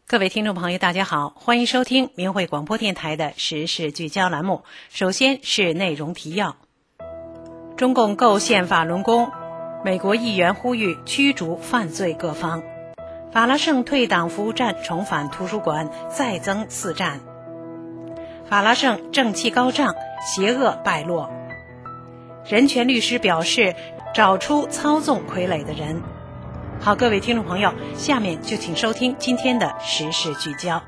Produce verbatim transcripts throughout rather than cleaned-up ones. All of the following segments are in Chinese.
各位听众朋友大家好，欢迎收听明慧广播电台的时事聚焦栏目。首先是内容提要。中共构陷法轮功，美国议员呼吁驱逐犯罪各方。法拉盛退党服务站重返图书馆，再增四站。法拉盛正气高涨，邪恶败落。人权律师表示，找出操纵傀儡的人。好，各位听众朋友，下面就请收听今天的时事聚焦。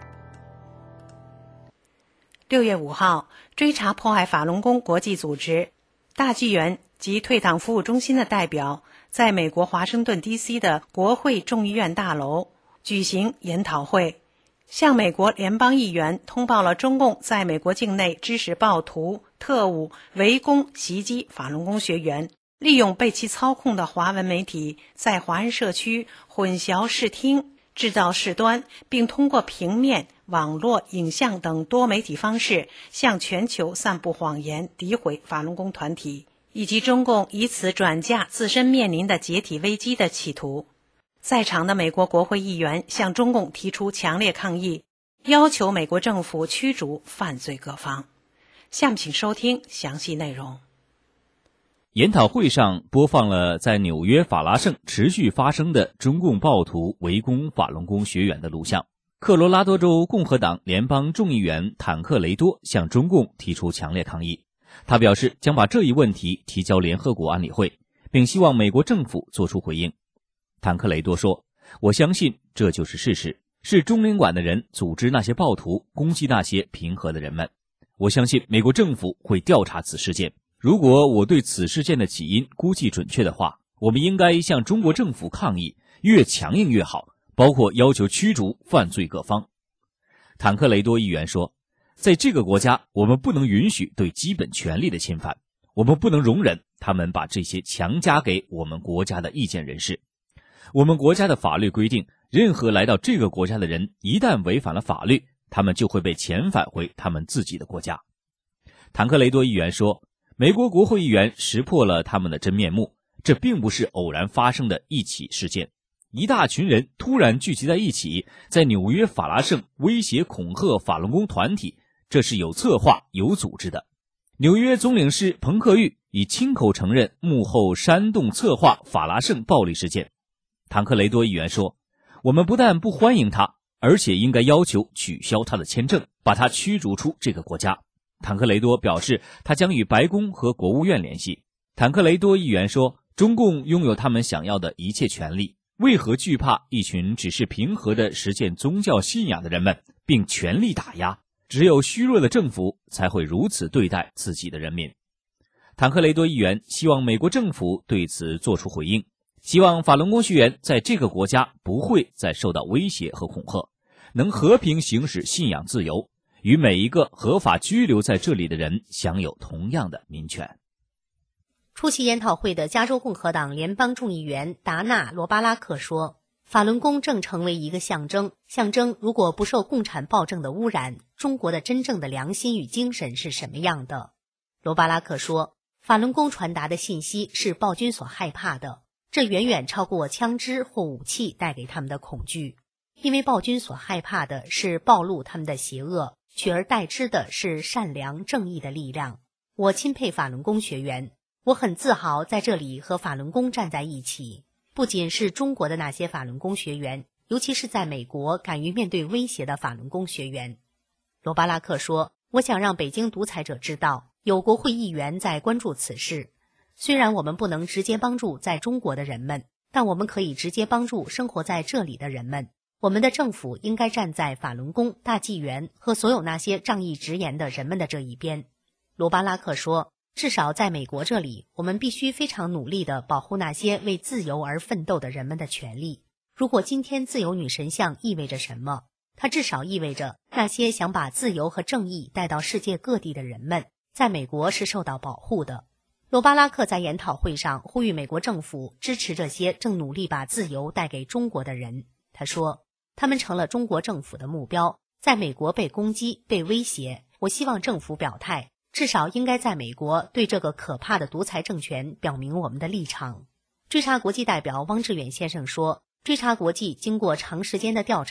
六月五号，追查迫害法轮功国际组织大纪元及退党服务中心的代表，在美国华盛顿 D C 的国会众议院大楼举行研讨会，向美国联邦议员通报了中共在美国境内支持暴徒、特务围攻袭击法轮功学员，利用被其操控的华文媒体在华人社区混淆视听，制造事端，并通过平面、网络、影像等多媒体方式向全球散布谎言，诋毁法轮功团体，以及中共以此转嫁自身面临的解体危机的企图。在场的美国国会议员向中共提出强烈抗议，要求美国政府驱逐犯罪各方。下面请收听详细内容。 研讨会上播放了在纽约法拉盛持续发生的中共暴徒围攻法轮功学员的录像。科罗拉多州共和党联邦众议员坦克雷多向中共提出强烈抗议，他表示将把这一问题提交联合国安理会，并希望美国政府做出回应。坦克雷多说，我相信这就是事实，是中领馆的人组织那些暴徒攻击那些平和的人们。我相信美国政府会调查此事件。如果我对此事件的起因估计准确的话，我们应该向中国政府抗议，越强硬越好，包括要求驱逐犯罪各方。坦克雷多议员说，在这个国家，我们不能允许对基本权利的侵犯，我们不能容忍他们把这些强加给我们国家的意见人士。我们国家的法律规定，任何来到这个国家的人一旦违反了法律，他们就会被遣返回他们自己的国家。坦克雷多议员说，美国国会议员识破了他们的真面目，这并不是偶然发生的一起事件。一大群人突然聚集在一起，在纽约法拉盛威胁恐吓法轮功团体，这是有策划、有组织的。纽约总领事彭克玉已亲口承认幕后煽动策划法拉盛暴力事件。坦克雷多议员说，我们不但不欢迎他，而且应该要求取消他的签证，把他驱逐出这个国家。坦克雷多表示，他将与白宫和国务院联系。坦克雷多议员说，中共拥有他们想要的一切权利，为何惧怕一群只是平和地实践宗教信仰的人们，并全力打压？只有虚弱的政府才会如此对待自己的人民。坦克雷多议员希望美国政府对此做出回应，希望法轮功学员在这个国家不会再受到威胁和恐吓，能和平行使信仰自由，与每一个合法居留在这里的人享有同样的民权。 出席研讨会的加州共和党联邦众议员达纳·罗巴拉克说，法轮功正成为一个象征，象征如果不受共产暴政的污染，中国的真正的良心与精神是什么样的。罗巴拉克说，法轮功传达的信息是暴君所害怕的，这远远超过枪支或武器带给他们的恐惧，因为暴君所害怕的是暴露他们的邪恶，取而代之的是善良正义的力量。我钦佩法轮功学员，我很自豪在这里和法轮功站在一起，不仅是中国的那些法轮功学员，尤其是在美国敢于面对威胁的法轮功学员。罗巴拉克说，我想让北京独裁者知道，有国会议员在关注此事。虽然我们不能直接帮助在中国的人们，但我们可以直接帮助生活在这里的人们。我们的政府应该站在法轮功、大纪元和所有那些仗义直言的人们的这一边。罗巴拉克说，至少在美国这里，我们必须非常努力地保护那些为自由而奋斗的人们的权利。如果今天自由女神像意味着什么，它至少意味着那些想把自由和正义带到世界各地的人们，在美国是受到保护的。罗巴拉克在研讨会上呼吁美国政府支持这些正努力把自由带给中国的人。他说，他们成了中国政府的目标，在美国被攻击、被威胁。我希望政府表态，至少应该在美国对这个可怕的独裁政权表明我们的立场。追查国际代表汪志远先生说，追查国际经过长时间的调查，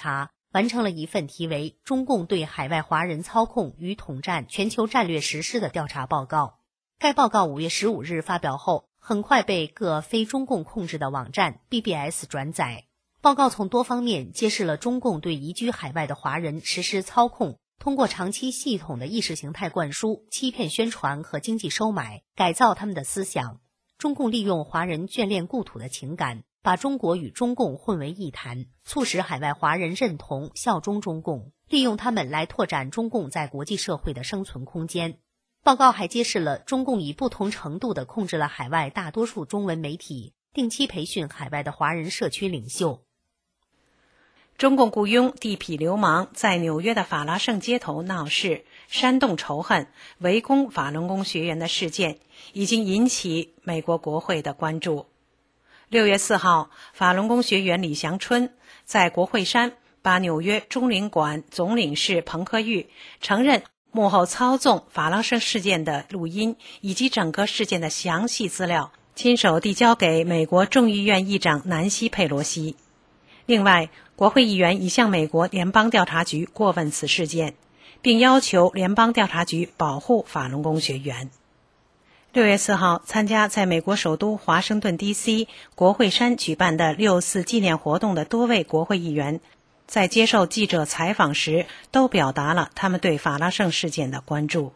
完成了一份题为《中共对海外华人操控与统战全球战略实施》的调查报告。该报告五月十五日发表后，很快被各非中共控制的网站 B B S 转载。报告从多方面揭示了中共对移居海外的华人实施操控，通过长期系统的意识形态灌输、欺骗宣传和经济收买，改造他们的思想。中共利用华人眷恋故土的情感，把中国与中共混为一谈，促使海外华人认同效忠中共，利用他们来拓展中共在国际社会的生存空间。报告还揭示了中共以不同程度地控制了海外大多数中文媒体，定期培训海外的华人社区领袖。 中共雇佣地痞流氓在纽约的法拉盛街头闹事，煽动仇恨，围攻法轮功学员的事件已经引起美国国会的关注。六月四号，法轮功学员李祥春在国会山把纽约中领馆总领事彭克玉承认幕后操纵法拉盛事件的录音以及整个事件的详细资料，亲手递交给美国众议院议长南希·佩罗西。另外，国会议员已向美国联邦调查局过问此事件，并要求联邦调查局保护法轮功学员。六月四号，参加在美国首都华盛顿 D C 国会山举办的六四纪念活动的多位国会议员，在接受记者采访时都表达了他们对法拉盛事件的关注。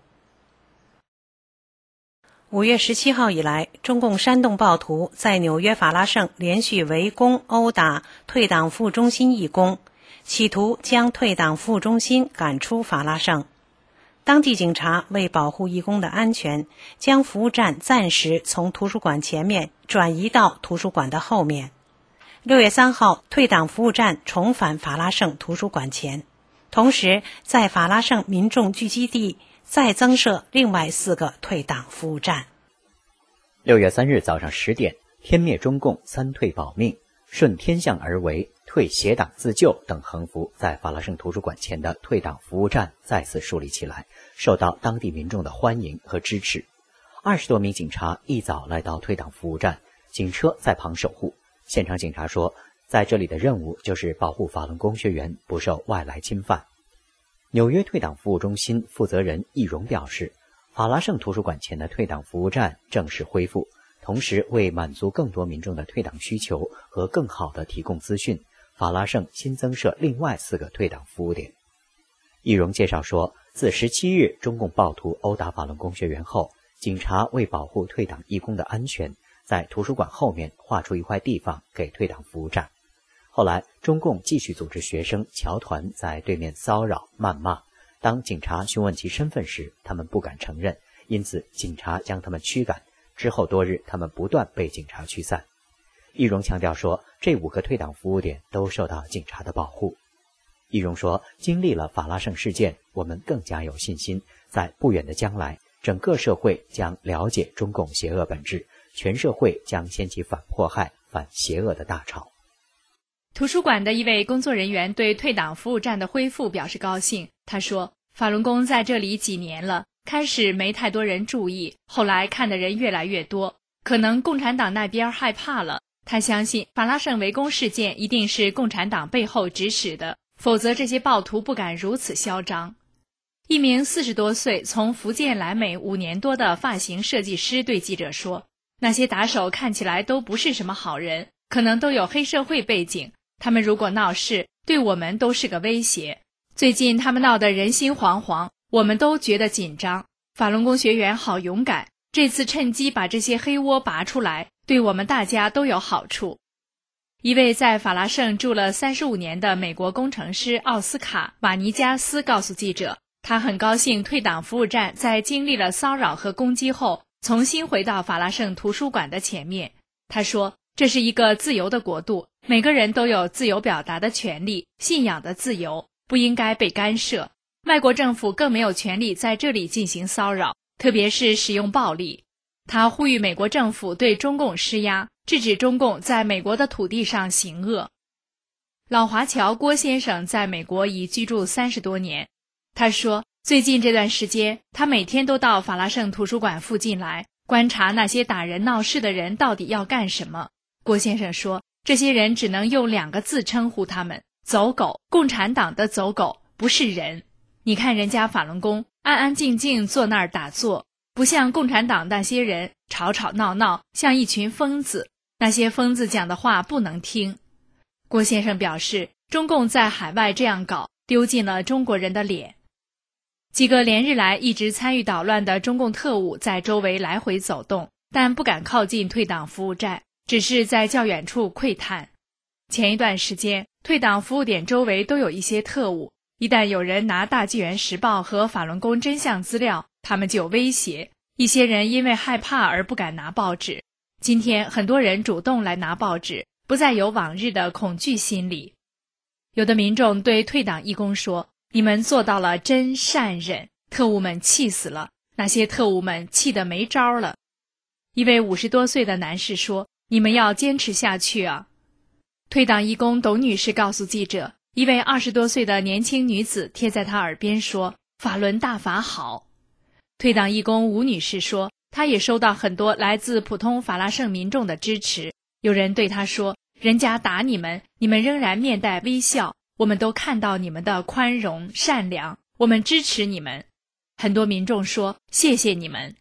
五月十七号以来，中共煽动暴徒在纽约法拉盛连续围攻、殴打退党服务中心义工，企图将退党服务中心赶出法拉盛。当地警察为保护义工的安全，将服务站暂时从图书馆前面转移到图书馆的后面。六月三号，退党服务站重返法拉盛图书馆前，同时在法拉盛民众聚集地再增设另外四个退党服务站。 六月三日早上十点，天灭中共，三退保命，顺天象而为，退邪党自救等横幅在法拉盛图书馆前的退党服务站再次树立起来，受到当地民众的欢迎和支持。二十多名警察一早来到退党服务站，警车在旁守护。现场警察说，在这里的任务就是保护法轮功学员不受外来侵犯。纽约退党服务中心负责人易荣表示，法拉盛图书馆前的退党服务站正式恢复，同时为满足更多民众的退党需求和更好地提供资讯，法拉盛新增设另外四个退党服务点。易荣介绍说，自十七日中共暴徒殴打法轮功学员后，警察为保护退党义工的安全，在图书馆后面划出一块地方给退党服务站。后来中共继续组织学生侨团在对面骚扰谩骂，当警察询问其身份时，他们不敢承认，因此警察将他们驱赶。之后多日，他们不断被警察驱散。易荣强调说，这五个退党服务点都受到警察的保护。易荣说，经历了法拉盛事件，我们更加有信心，在不远的将来，整个社会将了解中共邪恶本质，全社会将掀起反迫害、反邪恶的大潮。 图书馆的一位工作人员对退党服务站的恢复表示高兴。他说，法轮功在这里几年了，开始没太多人注意，后来看的人越来越多，可能共产党那边害怕了。他相信法拉盛围攻事件一定是共产党背后指使的，否则这些暴徒不敢如此嚣张。一名四十多岁从福建来美五年多的发型设计师对记者说，那些打手看起来都不是什么好人，可能都有黑社会背景，他们如果闹事，对我们都是个威胁。最近他们闹得人心惶惶，我们都觉得紧张。法轮功学员好勇敢，这次趁机把这些黑窝拔出来，对我们大家都有好处。一位在法拉盛住了三十五年的美国工程师奥斯卡·瓦尼加斯告诉记者，他很高兴退党服务站在经历了骚扰和攻击后，重新回到法拉盛图书馆的前面。他说，这是一个自由的国度，每个人都有自由表达的权利，信仰的自由，不应该被干涉。外国政府更没有权利在这里进行骚扰，特别是使用暴力。他呼吁美国政府对中共施压，制止中共在美国的土地上行恶。老华侨郭先生在美国已居住三十多年。他说，最近这段时间，他每天都到法拉盛图书馆附近来，观察那些打人闹事的人到底要干什么。郭先生说，这些人只能用两个字称呼他们： 走狗，共产党的走狗，不是人。你看人家法轮功安安静静坐那儿打坐，不像共产党那些人吵吵闹闹，像一群疯子。那些疯子讲的话不能听。郭先生表示，中共在海外这样搞，丢尽了中国人的脸。几个连日来一直参与捣乱的中共特务在周围来回走动，但不敢靠近退党服务站，只是在较远处窥探。前一段时间，退党服务点周围都有一些特务，一旦有人拿大纪元时报和法轮功真相资料，他们就威胁。一些人因为害怕而不敢拿报纸。今天很多人主动来拿报纸，不再有往日的恐惧心理。有的民众对退党义工说，你们做到了真善忍，特务们气死了，那些特务们气得没招了。一位五十多岁的男士说，你们要坚持下去啊。退党义工董女士告诉记者，一位二十多岁的年轻女子贴在她耳边说，法轮大法好。退党义工吴女士说，她也收到很多来自普通法拉盛民众的支持，有人对她说，人家打你们，你们仍然面带微笑，我们都看到你们的宽容善良，我们支持你们。很多民众说，谢谢你们。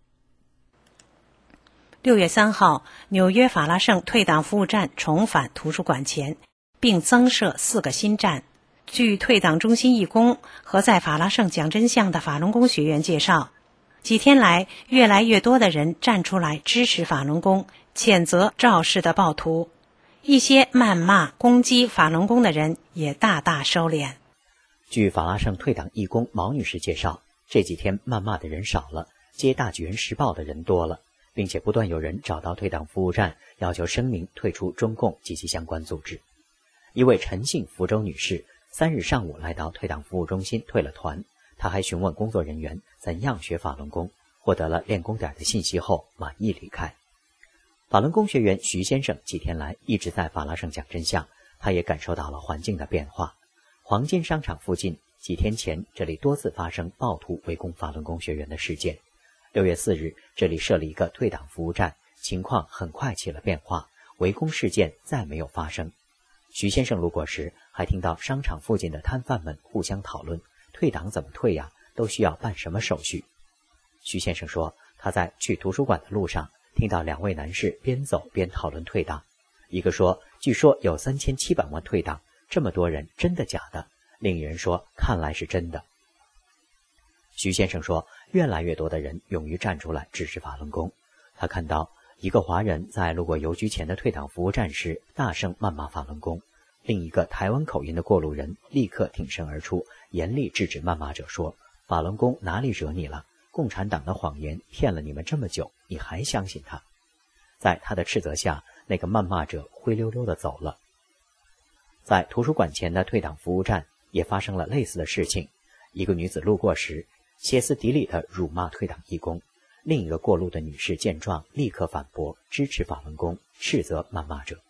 六月三号，纽约法拉盛退党服务站重返图书馆前，并增设四个新站。据退党中心义工和在法拉盛讲真相的法轮功学员介绍，几天来，越来越多的人站出来支持法轮功，谴责肇事的暴徒。一些谩骂、攻击法轮功的人也大大收敛。 据法拉盛退党义工毛女士介绍，这几天谩骂的人少了，接大纪元时报的人多了，并且不断有人找到退党服务站，要求声明退出中共及其相关组织。一位陈姓福州女士三日上午来到退党服务中心退了团，她还询问工作人员怎样学法轮功，获得了练功点的信息后满意离开。法轮功学员徐先生几天来一直在法拉盛讲真相，他也感受到了环境的变化。黄金商场附近几天前，这里多次发生暴徒围攻法轮功学员的事件。六月四日，这里设了一个退党服务站，情况很快起了变化，围攻事件再没有发生。徐先生路过时，还听到商场附近的摊贩们互相讨论，退党怎么退呀？都需要办什么手续？徐先生说，他在去图书馆的路上，听到两位男士边走边讨论退党。一个说，据说有三千七百万退党，这么多人真的假的？另一人说，看来是真的。徐先生说，越来越多的人勇于站出来支持法轮功。他看到一个华人在路过邮局前的退党服务站时大声谩骂法轮功，另一个台湾口音的过路人立刻挺身而出，严厉制止谩骂者说，法轮功哪里惹你了？共产党的谎言骗了你们这么久，你还相信他？在他的斥责下，那个谩骂者灰溜溜地走了。在图书馆前的退党服务站也发生了类似的事情，一个女子路过时歇斯底里地辱骂退党义工，另一个过路的女士见状立刻反驳，支持法轮功，斥责谩骂者。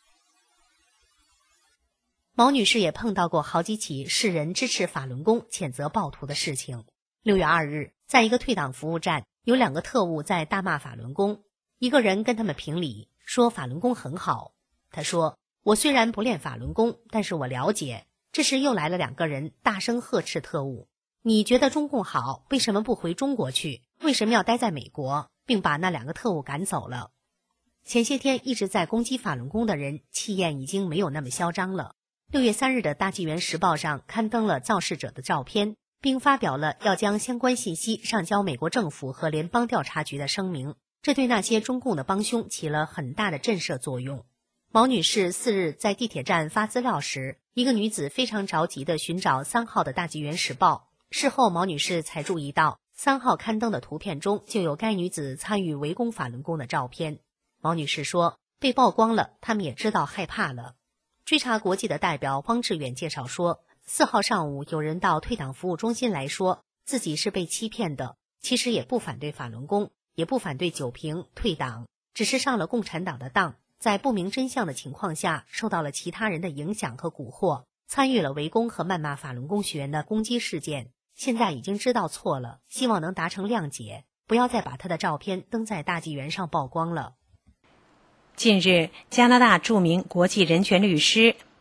毛女士也碰到过好几起世人支持法轮功、谴责暴徒的事情。六月二日，在一个退党服务站，有两个特务在大骂法轮功。一个人跟他们评理，说法轮功很好。他说，我虽然不练法轮功，但是我了解。这时又来了两个人，大声呵斥特务，你觉得中共好，为什么不回中国去？为什么要待在美国？并把那两个特务赶走了。前些天一直在攻击法轮功的人，气焰已经没有那么嚣张了。六月三日的大纪元时报上刊登了肇事者的照片，并发表了要将相关信息上交美国政府和联邦调查局的声明，这对那些中共的帮凶起了很大的震慑作用。毛女士四日在地铁站发资料时，一个女子非常着急地寻找三号的大纪元时报，事后毛女士才注意到三号刊登的图片中就有该女子参与围攻法轮功的照片。毛女士说，被曝光了，他们也知道害怕了。追查国际的代表汪志远介绍说，四号上午有人到退党服务中心来说自己是被欺骗的，其实也不反对法轮功，也不反对九平退党，只是上了共产党的当，在不明真相的情况下受到了其他人的影响和蛊惑，参与了围攻和谩骂法轮功学员的攻击事件，现在已经知道错了，希望能达成谅解，不要再把他的照片登在大纪元上曝光了。 近日，加拿大著名国际人权律师、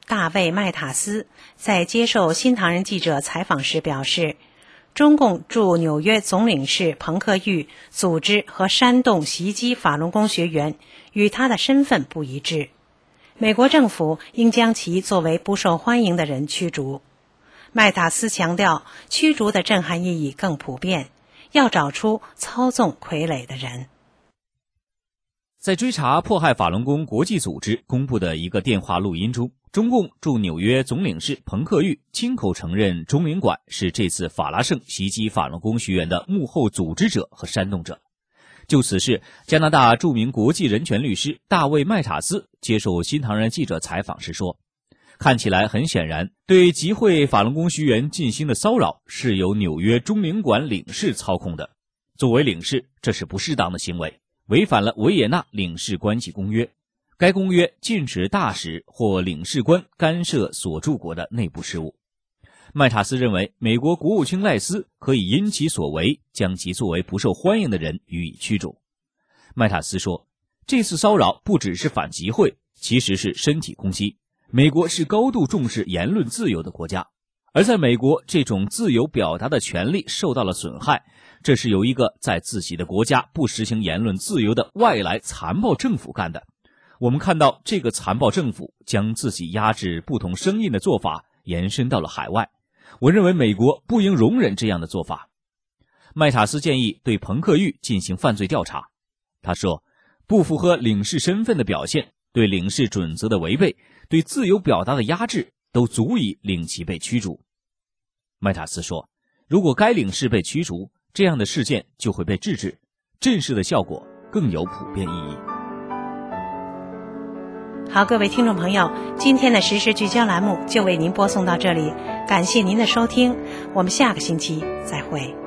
大卫·麦塔斯在接受新唐人记者采访时表示，中共驻纽约总领事彭克玉组织和煽动袭击法轮功学员与他的身份不一致，美国政府应将其作为不受欢迎的人驱逐。麦塔斯强调，驱逐的震撼意义更普遍，要找出操纵傀儡的人。 在追查迫害法轮功国际组织公布的一个电话录音中，中共驻纽约总领事彭克玉亲口承认中领馆是这次法拉盛袭击法轮功学员的幕后组织者和煽动者。就此事，加拿大著名国际人权律师大卫·麦塔斯接受新唐人记者采访时说，看起来很显然，对集会法轮功学员进行的骚扰是由纽约中领馆领事操控的。作为领事，这是不适当的行为，违反了维也纳领事关系公约。该公约禁止大使或领事官干涉所驻国的内部事务。麦塔斯认为，美国国务卿赖斯可以因其所为将其作为不受欢迎的人予以驱逐。麦塔斯说，这次骚扰不只是反集会，其实是身体攻击。美国是高度重视言论自由的国家，而在美国，这种自由表达的权利受到了损害，这是由一个在自己的国家不实行言论自由的外来残暴政府干的。我们看到这个残暴政府将自己压制不同声音的做法延伸到了海外，我认为美国不应容忍这样的做法。麦塔斯建议对彭克玉进行犯罪调查。他说，不符合领事身份的表现，对领事准则的违背，对自由表达的压制，都足以令其被驱逐。麦塔斯说，如果该领事被驱逐，这样的事件就会被制止，震慑的效果更有普遍意义。 好，各位听众朋友，今天的时事聚焦栏目就为您播送到这里，感谢您的收听，我们下个星期再会。